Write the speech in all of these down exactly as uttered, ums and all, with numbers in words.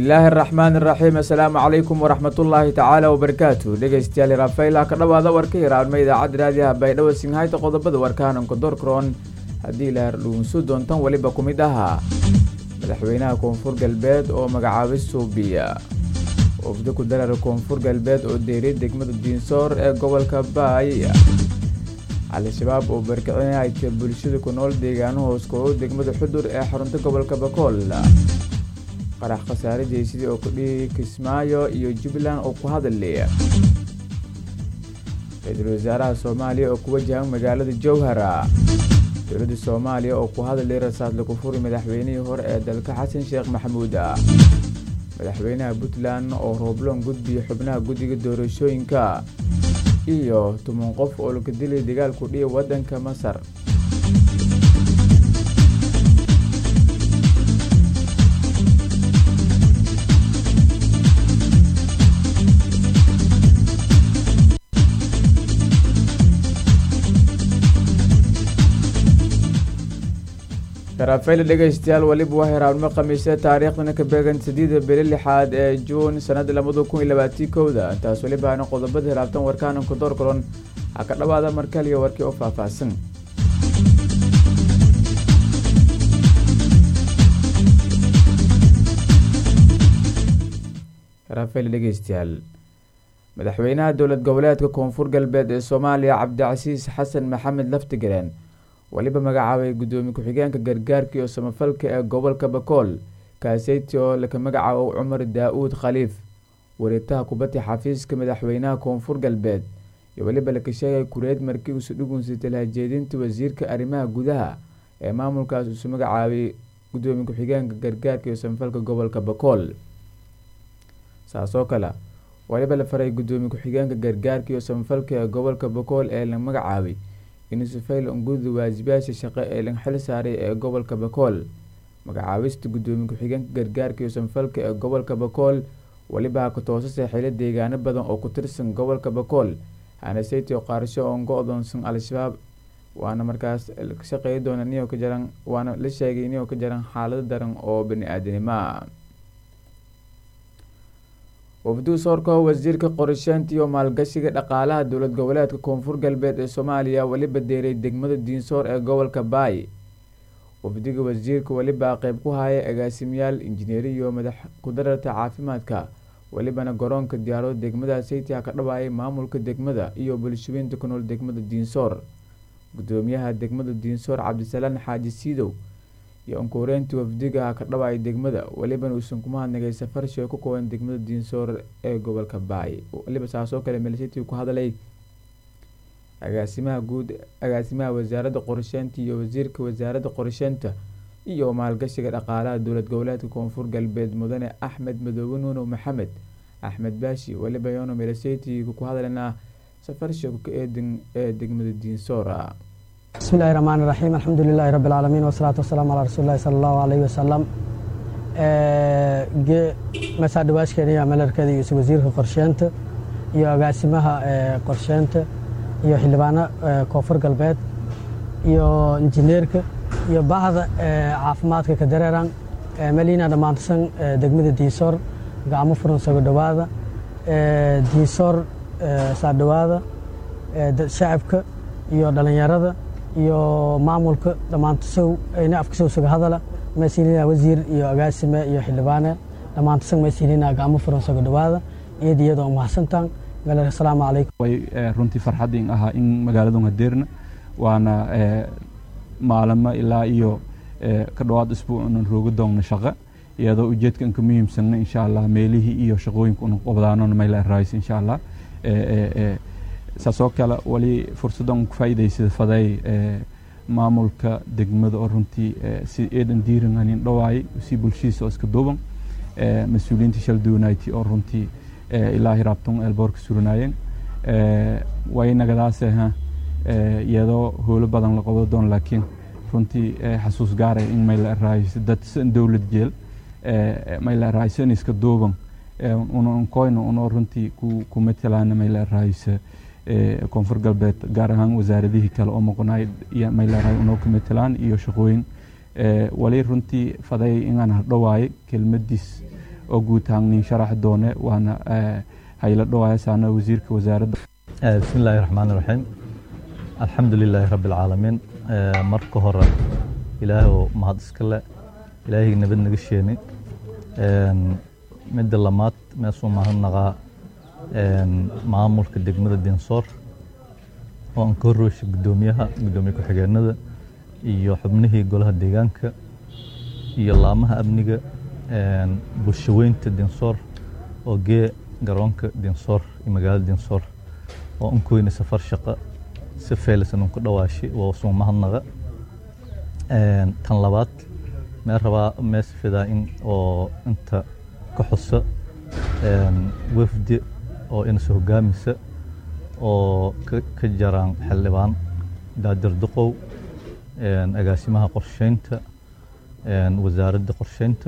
bismillaahi araxmaani araxiim assalaamu calaykum waraxmatullaahi tacaala wabarakaatu dhegeystayaal raafayla ka dhawaada warka hiraarma idaacadda raadiyaha baydhabo singhayta qodobada warkaananka dorkroon haddii la hardhuunsu doontan weliba ku mid ahaa madaxweynaha koonfur galbeed oo magacaabay suubiya wafdi ku darara koonfur galbeed oo deeriya degmada diinsoor ee gobolka baay al-shabaab oo barkicinaya ay bulshada ku nool deegaano hoos koow degmada xudur ee xarunta gobolka bakool qarax khasaare jeysida oo ku dhigi kismaayo iyo jubbaland oo ku hadalaya ra-iisul wasaaraha soomaaliya oo ku wajahan magaalada jowhara dowladda soomaaliya oo ku hadalay rasaad lagu furi madaxweynihii hore ee dalka xasan sheekh maxamuud madaxweynaha puntland oo roobloon gudbiya xubnaha guddiga doorashooyinka iyo toban qof oo laga dilay dagaal ku dhiya waddanka masar raafayla dhegeystayaal waliba waxay raabnimo khamiisya taariikhdana ka beegan sideeda bili lixaad ee juun sanada labada kun iyo labaatan kowda intaas waliba aana qodobada hiraabtan warkaananka doorkaron ha ka dhawaada markaliya warkii oo faahfaahsan raafayla dhegeystayaal madaxweynaha dowlad goboleedka koonfur galbeed ee soomaaliya cabdicasiis xasan maxamed laftigaleen waliba magacaabay gudoomiye ku-xigeenka gargaarka iyo samafalka ee gobolka bakool kaaseyti oo laka magacaabo cumar daa-uud khaliif wareegtaha kubadda xafiiska madaxweynaha koonfur galbeed iyo waliba laka sheegay kureed markii usu dhugunsatay lahajeedinta wasiirka arrimaha gudaha ee maamulkaas usu magacaabay gudoomiye ku-xigeenka gargaarka iyo samafalka gobolka bakool saasoo kale waliba la faray gudoomiye ku-xigeenka gargaarka iyo samafalka ee gobolka bakool ee la magacaabay inisufayl unguda waajibaasha shaqo ee la xil saaray ee gobolka bakool magacaabista gudoomiye ku-xigeenka gargaarka iyo samafalka ee gobolka bakool waliba ka toosasay xilo deegaano badan oo ku tirsan gobolka bakool hanaseytio qaarasho oon go-doonsan al-shabaab waana markaas ka shaqeey doona niyo ka jaran waana la sheegay niyo ka jaran xaalado daran oo bani-aadanimo wafduu soorka wasiirka qorsheynta iyo maalgashiga dhaqaalaha dowlad goboleedka koonfur galbeed ee soomaaliya waliba deeray degmada diinsoor ee gobolka baay wafdiga wasiirka waliba qeyb ku haya agaasimayaal injineeri iyo madax kudararta caafimaadka walibana garoonka diyaarado degmada saytia ka dhawaayay maamulka degmada iyo bulshooyinta ku nool degmada diinsoor gudoomiyaha degmada diinsoor cabdisalaan xaaji siidow iyo onkoreyntii wafdiga ka dhawaayay degmada walibana uusan kuma hadnagay safar shee ku kooban degmada diinsoor ee gobolka baay waliba saasoo kale meelsaytii ku hadalay agaasimaha guud agaasimaha wasaaradda qorsheynta iyo wasiirka wasaaradda qorsheynta iyo maalgashiga dhaqaalaha dowlad goboleedka koonfur galbeed mudane axmed madoobe nuuno maxamed axmed baashi waliba yono meelsaytii ku hadalana safar shee ku eedan ee degmada diinsoor بسم الله الرحمن الرحيم الحمد لله رب العالمين والصلاة والسلام على رسول الله صلى الله عليه وسلم مساعد واشكري عمل كذي وزير قرشنت يا قاسمها قرشنت يا حلبانا كوفر قلبات يا انجنيرك يا بعض عافمات كدرران ملينا دمانتسن دقمة ديسور قاموا فرنسا قدوادا ديسور سادوادا شعبك يا دلنيارada iyo maamulka dhamaantood ayna afkasoo soo hadala masiinina wasiir iyo agaasime iyo xildhibaane dhamaantood masiinina gacmo furan soo dhawaada iyadoo mahadsantaan galay assalaamu calaykum way runtii farxadin aha in magaalada Hadeerna waana maalmo ilaa iyo ka dhawaad isbuucan roogo doon shaqo iyadoo ujeedkan ka muhiimsan insha Allah meelihii iyo shaqooyinka uu qabdaano meel raayis insha Allah ee saasoo kale wali fursadan ku faa'iideysay faday maamulka degmada oo runtii si eedan diiran anin dhawaay si bulshadiisa iska duuban mas'uuliyiinta shal doonaytii oo runtii ilaahi raabtan elboorka surnaayeen way nagadaasay ha iyadoo howlo badan la qabado doon laakiin runtii xasuus gaar ah in meel raayis dad dawlad jeel meel raayis iska duuban uun koyno uun runtii ku ku metelaan meel raayis koonfur galbeed gaar ahaan wasaaradihii kale oo maqnaay iyo meelaha inoo ka metelaan iyo shaqooyin wali runtii faday inaan hadhawaay kelmadiis oo guud ahaan nin sharax doone waana hayla dhawaayasaana wasiirka wasaaradda. bismillaahi raxmaani raxiim, alxamdulilaahi rabbi alcaalamiin. marka hore ilaahay oo mahad iska le, ilaahay nabad naga sheeni. midda lamaad meesuu mahadnaqaa maamulka degmada Dinsoor oo aan ka horreysay guddoomiyaha guddoomiye ku-xigeenada iyo xubnihii golaha deegaanka iyo laamaha amniga bulshaweynta Dinsoor oo gee garoonka Dinsoor iyo magaalada Dinsoor oo aan ku weynay safar shaqo si feelisan ku dhawaashay oo soo mahadnaqa. tan labaad ma rabaa mees fidaa in oo inta ka xusa wafdi oo in soo hogaamisa oo ka jaraan xildhibaan Daadir Duqow, agaasimaha qorsheynta, wasaaradda qorsheynta,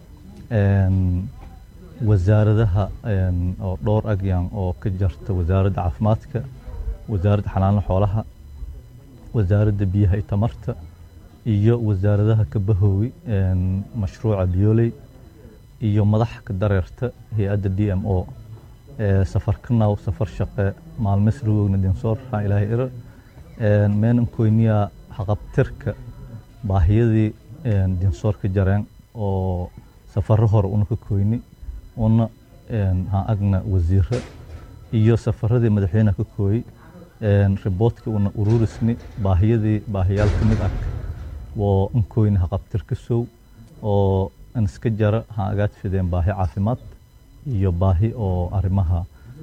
wasaaradaha oo dhowr agyan oo ka jarta wasaaradda caafimaadka, wasaaradda xanaanada xoolaha, wasaaradda biyaha iyo tamarta, iyo wasaaradaha ka bahoowi mashruuca biyooley iyo madaxa ka dareerta hay-adda D M O. safar kanaaw safar shaqe maalmes rugogna Dinsoor ha ilaahay ira meenan koyniya haqabtirka baahiyadii Dinsoor ka jareen oo safaro hore una ka koyni una ha agna wasiirra iyo safaradii madaxweynaha ka kooyi riboodka una ururisni baahiyadii baahiyaal ka mid ah oo un koyni haqabtirka sow oo an iska jara ha agaad fideen baahi caafimaad iyo baahi oo arrimaha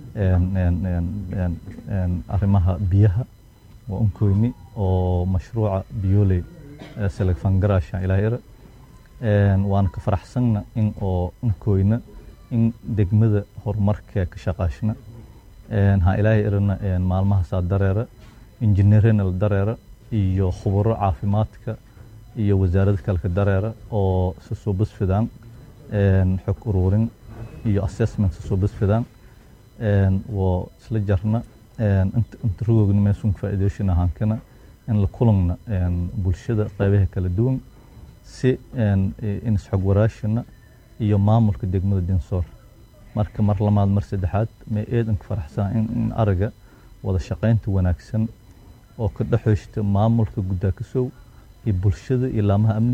arrimaha biyaha oo unkoyni oo mashruuca biyooley selefan garasha ilaahira waan ka faraxsanna in oo unkoyna in degmada horumarka ka shaqaashna ha ilaahay irna maalmaha saa dareera injineerinal dareera iyo khubaro caafimaadka iyo wasaaradda kale ka dareera oo si soo basfidaan xog ururin iyo assessment soo basfidaan oo isla jarna inta rugogna meesun faa'iideysan ahaan kana in la kulana bulshada qaybaha kala duwan si in xog waraashina iyo maamulka degmada Dinsoor. marka mar lamaad mar saddexaad ma eedan ka faraxsan in araga wada shaqaynta wanaagsan oo ka dhaxaysta maamulka gudaha ka soo iyo bulshada iyo laamaha amniga.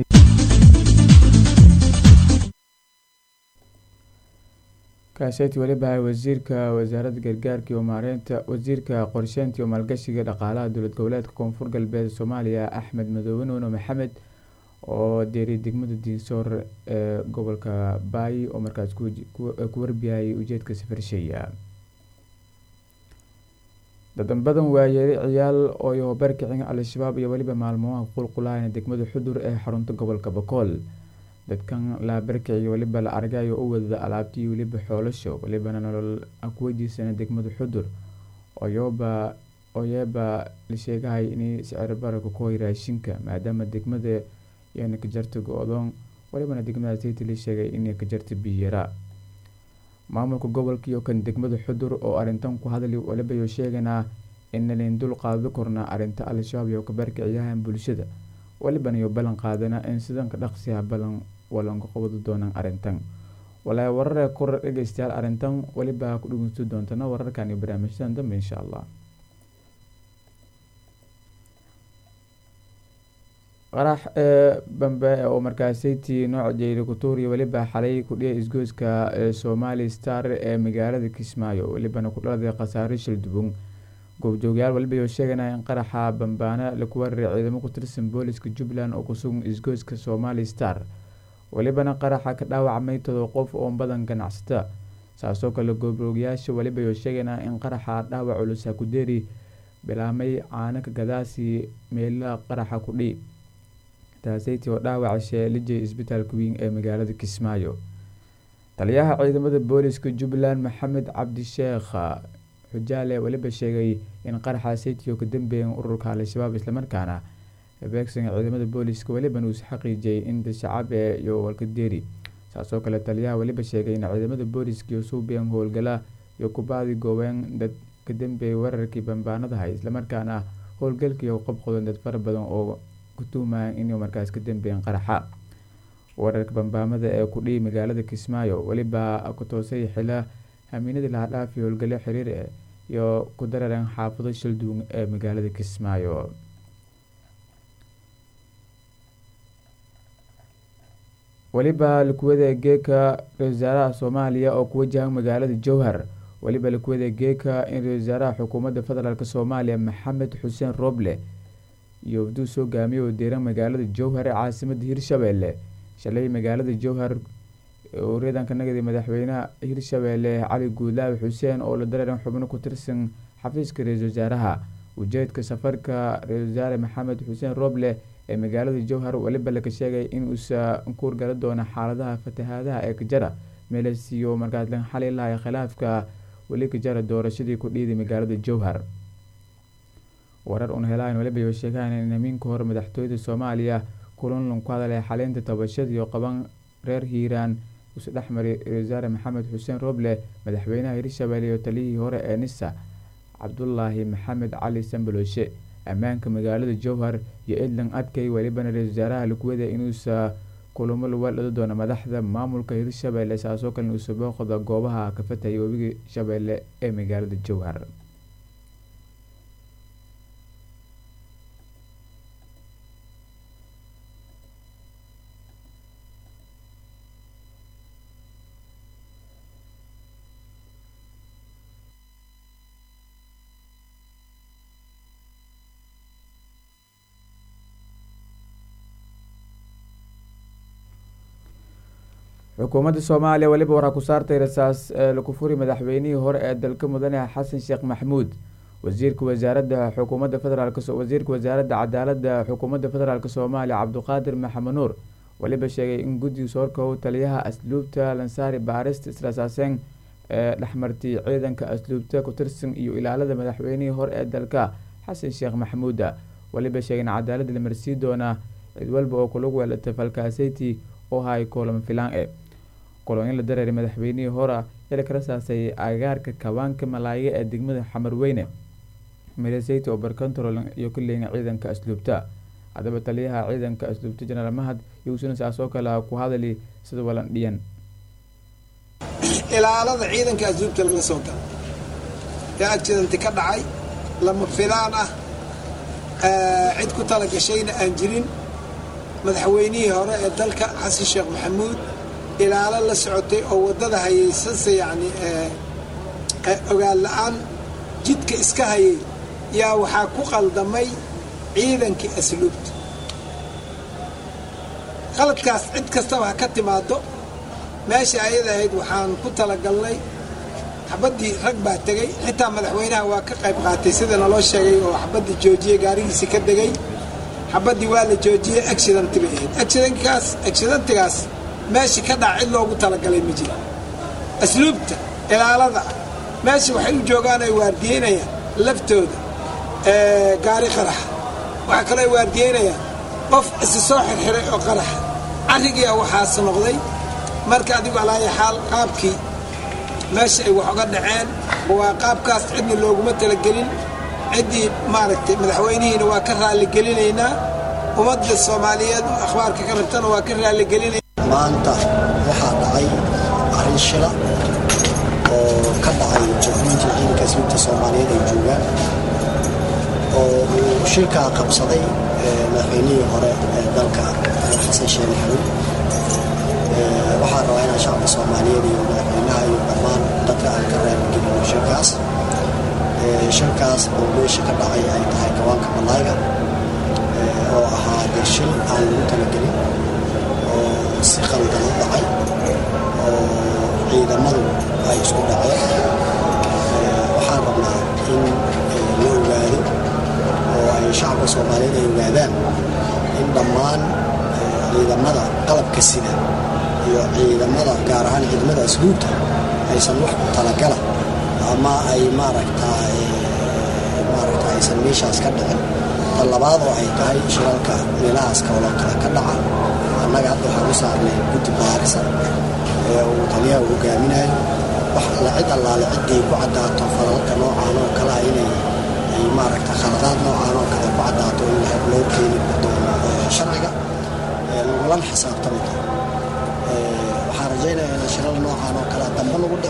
kaasheeti waliba wasiirka wasaaradda gargaarka iyo maareynta wasiirka qorsheynta iyo maalgashiga dhaqaalaha dowlad goboleedka koonfur galbeed Soomaaliya Axmed Madoobe Nuno Maxamed oo deeray degmada Dinsoor ee gobolka Baay oo markaas ku warbiyay ujeedka safarsheeya. dadan badan waayay ciyaal oo iyo barkicin al-shabaab iyo waliba maalmaha qulqulayna degmada Xudur ee xarunta gobolka Bakool. dadkan la barkiciyo waliba la argayo oo wada alaabtii waliba xoolasho waliba nolol aqwadiisana degmada Xudur oo yoba oo yaba la sheegay in sicir barako ku raashinka maadaama degmada yana ka jarto go'doon waliba degmada sayt la sheegay in ka jarto biyara. maamulka gobolka iyo kan degmada Xudur oo arintan ku hadlay waliba iyo sheegana in la indul qaado korna arinta al-shabaab iyo ka barkiciyahan bulshada waliba iyo balan qaadana in sidan ka dhaqsiya balan walan ka qabado doonaan arintan walaa warar kor dhageystayaal arintan waliba ku dhugunto doontana wararkan iyo barnaamijyadan dambe insha Allah. qarax bambe oo markaasaytii nooc jeeyay kutuuri waliba xalay ku dhiyay isgoyska Somali Star ee magaalada Kismaayo waliba ku dhaladay khasaare shil dubun. goobjoogayaal waliba iyo sheegana in qaraxa bambaana la ku wareeray ciidamo ku tirsan booliska Jubbaland oo ku sugan isgoyska Somali Star waliba qaraxa ka dhaawacmay todo qof oo badan ganacsata. saasoo kale goobjoogayaasha waliba iyo sheegana in qaraxa dhaawac culus ku deeri bilaamay caana ka gadaasi meelaha qaraxa ku dhii taasaytii oo dhaawac sheelijay isbitaalka weyn ee magaalada Kismaayo. taliyaha ciidamada booliska Jubbaland Maxamed Cabdi Sheekh xujaale waliba sheegay in qaraxaasaytii oo ka dambeeyay ururka al-shabaab isla markaana beegsan ciidamada booliska waliba uu xaqiijiyay in shacab iyo walka deeri. saasoo kale taliyaha waliba sheegay in ciidamada booliska iyo suubiyaan howlgala iyo kubaadi goobeen dad ka dambeeyay wararkii bambaanada hay isla markaana howlgalkii oo qabqodan dad fara badan oo ku tuumaan in markaas ka dambeeyay qaraxa. wararka bambaamada ee ku dhihi magaalada Kismaayo waliba ku toosay xilaa hamiinadii la dhaafay howlgalo xiriir ah iyo ku dareeran xaafado shilduun ee magaalada Kismaayo. waliba likuwada geeka wasaaraha Soomaaliya oo ku wajahan magaalada Jowhar waliba likuwada geeka in wasaaraha xukuumadda federaalka Soomaaliya Maxamed Xuseen Roble iyo uu soo gaamiyo deeran magaalada Jowhar ee caasimadda Hirshabelle shalay magaalada Jowhar oo reedan ka nagay madaxweynaha Hirshabelle Cali Guulaaw Xuseen oo la dareeran xubno ku tirsan xafiiska ra'iisul wasaaraha ujeedka safarka ra'iisul wasaare Maxamed Xuseen Roble ee magaalada Jowhar waliba la ka sheegay in uu saankuur gal doono xaaladaha fatahaadaha ee ka jira meelasiyo markaas la xalay lahayd khilaafka wali ka jira doorashadii ku dhiiday magaalada Jowhar. warar un helaan waliba ay sheegaan in amiinka hore madaxtooyada Soomaaliya kulan ku hadalay xaleynta tabashada iyo qaban reer Hiiraan uu dhaxmaray wasaare Maxamed Xuseen Roble madaxweynaha Hirshabelle iyo taliyihii hore ee Nisa Cabdullaahi Maxamed Cali Sambaloshe ammaanka magaalada Jowhar iyo Edlan Adkay waliba ra'iisul wasaaraha likuwada inuu sa kulamo la wada doono madaxda maamulka Hirshabelle saasoo kale uu soo booqdo goobaha ka fatay wabiga Shabeelle ee magaalada Jowhar. xukuumadda Soomaaliya waliba waxa ku saartay rasaas lagu furi madaxweynihii hore ee dalka mudane Xasan Sheekh Maxamuud wasiirka wasaaradda xukuumadda federaalka wasiirka wasaaradda cadaaladda xukuumadda federaalka Soomaaliya Cabduqaadir Maxamed Nuur waliba sheegay in guddiga soorka uu taliyaha asluubta Lansaari Baarist israasaaseen ee dhaxmartay ciidanka asluubta ku tirsan iyo ilaalada madaxweynihii hore ee dalka Xasan Sheekh Maxamuud waliba sheegay in cadaaladda la marsii doona cid walba oo kula weelatay falkaasayti oo hay koolam filaan ee kolonel dareere madaxweynihii hore ee ka rasaasay agaarka kawaanka malaayiga ee degmada Xamarweyne Meelseyti oo barkantarool iyo kulliga ciidanka asluubta hadaba taliyaha ciidanka asluubta General Mahad yuusan saasoo kala ku hadalay sida walan dhiyan ilaalada ciidanka asluubta laga soo galay yaa accident ka dhacay lama filaan ah cid ku tala gashayna aan jirin madaxweynihii hore ee dalka Xasan Sheekh Maxamuud ilaalo la socotay oo wadada hayaysansa yani ogaal la'aan jidka iska hayay yaa waxaa ku qaldamay ciidankii asluubta qaladkaas cid kastaba ka timaado meesha ayada ahayd waxaan ku talagalnay xabadii rag baa tagay xitaa madaxweynaha waa ka qayb qaatay sida naloo sheegay oo xabadii joojiyay gaarigiisa ka degay xabadii waa la joojiyay accident bay ahayd accidentkaas accidentkaas meeshii ka dhac cid loogu talagalay ma jiro asluubta ilaalada meeshii waxay u joogaan ay waardiyeynayaan laftooda gaari qarax waxaa kaloo ay waardiyeynayaan qof isi soo xirxiray oo qarax carrigiia waxaas noqday marka adigu alaayo xaal qaabkii meesha ay wax uga dhaceen waa qaabkaas cidna looguma talagelin ciddii maaragtay madaxweynihiina waa ka raalligelinaynaa ummadda Soomaaliyeed akhbaarka ka rabtana waa ka raalligelinay maanta waxaa dhacay arrin shila oo ka dhacay jubbaland ciidanka asluubta Soomaaliyeed ay joogaan oo uu shilkaa qabsaday madaxweynihii hore ee dalka Xasan Sheekh Maxamuud waxaa rabaa inaan shacabka Soomaaliyeed iyo madaxweynaha iyo dhammaan dadka aan ka raaligelino shilkaas shilkaas oo meesha ka dhacay ay tahay kawaanka malaayiga oo ahaa dee shil aan lagu talagelin si qaldan u dhacay oo ciidamadu ay isku dhaceen waxaan rabnaa in la ogaado oo ay shacabka Soomaaliyeed ay ogaadaan in dhammaan ciidamada qalabka sida iyo ciidamada gaar ahaan ciidamada asluubta aysan wax ku talagala ama ay maaragtaa maaragtaa aysan meeshaas ka dhicin talabaad oo ay tahay shiralka meelahaas kale kala ka dhaca annaga hadda waxaan u saarnay guddi baarisa ee uu taliyaha u hogaaminayo wax la cid allaale ciddii ku caddaato falalka noocaan oo kale inay ay maaragtaa khaladaad noocaan oo kale ku caddaato in loo keeni doono sharciga lagulana xisaabtami doono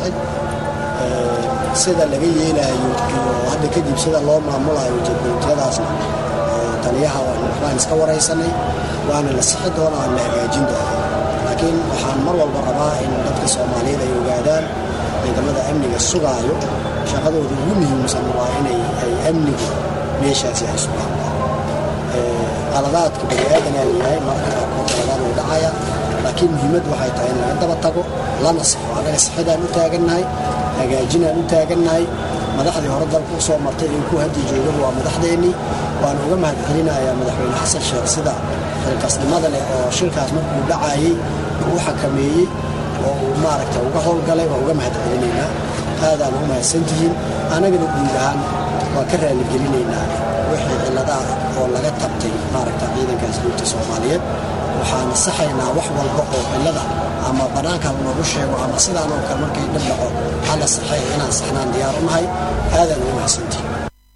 bixin sida laga yeelayo iyo hadda kadib sida loo maamulayo jadwalkeedaasna taliyaha waan iska waraysanay waana la sixi doonaa aan la hagaajin doonaa laakiin waxaan mar walba rabaa in dadka Soomaaliyeed ay ogaadaan ciidamada amniga sugaayo shaqadooda ugu muhiimsan waa inay ay amniga meeshaasi ay sugaan qaladaadka bini'aadamka leeyahay marka qaladaad uu dhacaya laakiin muhiimad waxay tahay in laga daba tago lana saxo anaga saxidaan u taagannahay hagaajinaan u taagannahay madaxdii hore dalka u soo martay ee ku hadii joogay waa madaxdeennii waan uga mahadcelinayaa madaxweyne xasan sheekh sida xilkasnimada leh oo shirkaas markuu dhacayay uu xakameeyey oo uu maaragtay uga howlgalay waa uga mahadcelinaynaa aadaan ugu mahadsantihiin anagana guud ahaan waa ka raaligelinaynaa wixii cilladaha oo laga tabtay maaragta ciidanka asluubta Soomaaliyeed waxaan saxaynaa wax walba oo cillada ama banaanka lagu sheego ama sidaan oo kale markay dhib dhaco hala saxay inaan saxnaan diyaar u nahay aadaan ugu mahadsantihiin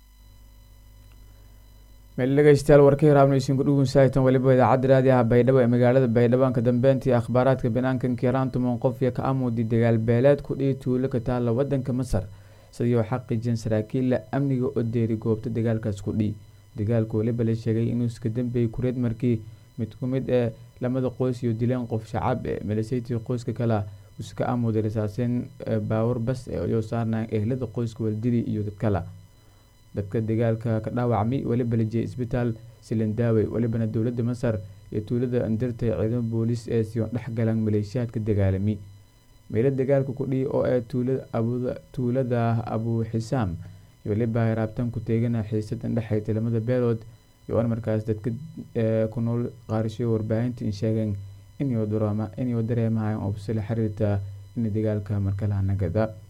meel dhageystayaal warkii raabnaysiin ku dhugun saaytan waliba idaacadda raadiyaha Baydhabo ee magaalada Baydhabo ka dambeyntii akhbaaraadka banaankan kiiraan tuman qof iyo ka amoodi dagaal beeleed ku dhii tuulo ka taala wadanka Masar sidoo xaqiijin saraakiil amniga oo deeri goobta dagaalkaas ku dhii dagaalku waliba la sheegay inuu iska dambeeyay kureed markii mid ku mid ee lamada qoys iyo dileen qof shacab ee milisaytii qoyska kala iska amoodi rasaaseen baawar bas ee oo saarnaa ehlada qoyska waldiri iyo dad kala dadka dagaalka ka dhaawacmay waliba la jeey isbitaal Silindaawe walibana dawladda Masar iyo tuulada andirtay ciidan booliis ee si dhex galan maleeshiyaadka dagaalami meelo dagaalku ku dhii oo ay tuulada abu tuulada Abu Xisaam iyo waliba raabtan ku teegana xiisad dhaxaytay lamada beelood iyo markaas dadka ku nool qaarisho warbaahinta in sheegan in iyo drama in iyo dareemahay oo sila xiriirta in dagaalka markala nagada